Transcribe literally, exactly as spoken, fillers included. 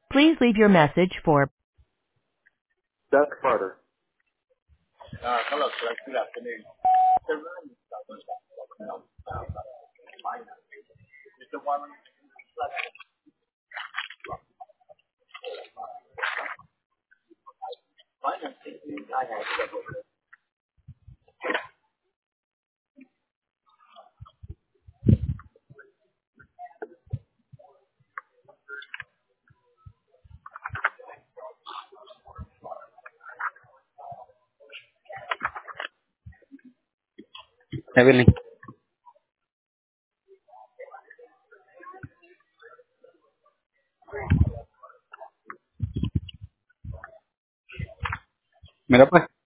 Please leave your message for Seth Carter. Uh, hello, sir. Good afternoon. The room is the one financing I have several. Evelyn, mira pues.